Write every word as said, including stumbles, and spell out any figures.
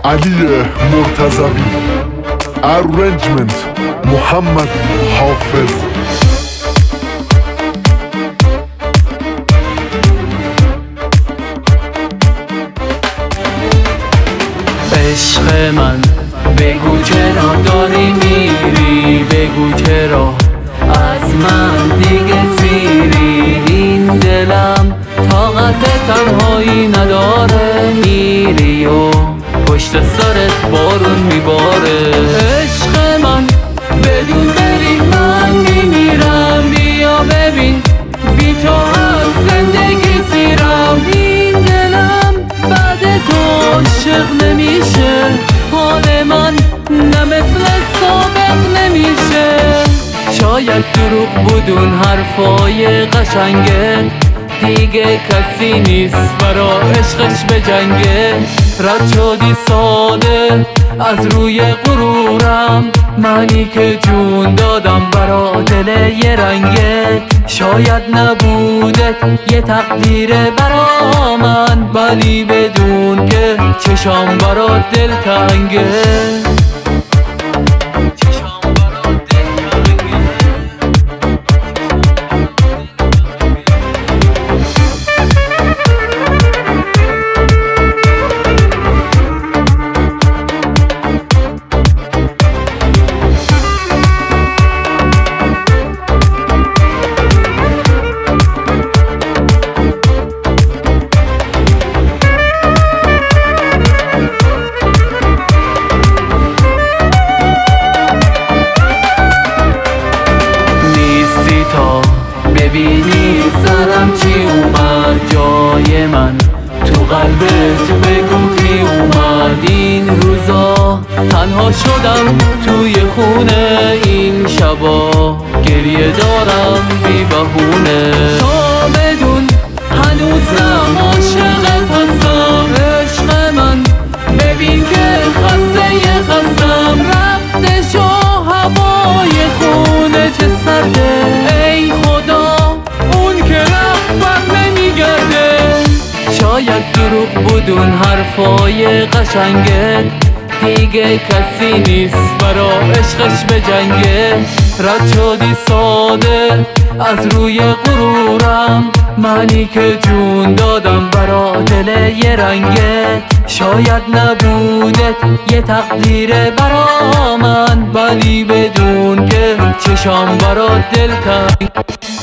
علی مرتضوی. Arrangement محمد حافظ. عشق من بگو چرا داری میری، بگو چرا از من دیگه سیری. این دلم طاقت تنهایی نداره، میری و پشت سرت بارون میباره. عشق من بدون بری من میمیرم، بیا ببین بی تو از زندگی سیرم. این دلم بعد تو عاشق نمیشه، حال من نه مثل سابق نمیشه. شاید دروغ بودون حرفای قشنگه، دیگه کسی نیست برا عشقش بجنگه. رد شدی ساده از روی غرورم، منی که جون دادم برا دل یه رنگه. شاید نبوده یه تقدیره برا من، ولی بدون که چشام برا دل تنگه. ببینی سرم چی اومد جای من، تو قلبت بگو کی اومد. این روزا تنها شدم توی خونه، این شبا گریه دارم بی بهونه. تا بدون هنوزم عاشقت هستم، عشق من ببین که خسته ی خستم. رفته شو هوای خونه چه سرده، ای خدا شاید دروغ بودون حرفای قشنگه، دیگه کسی نیست برا عشقش بجنگه. رد شدی ساده از روی غرورم، منی که جون دادم برا دل یه رنگه. شاید نبوده یه تقدیره برا من، ولی بدون که چشام برا دل تنگ.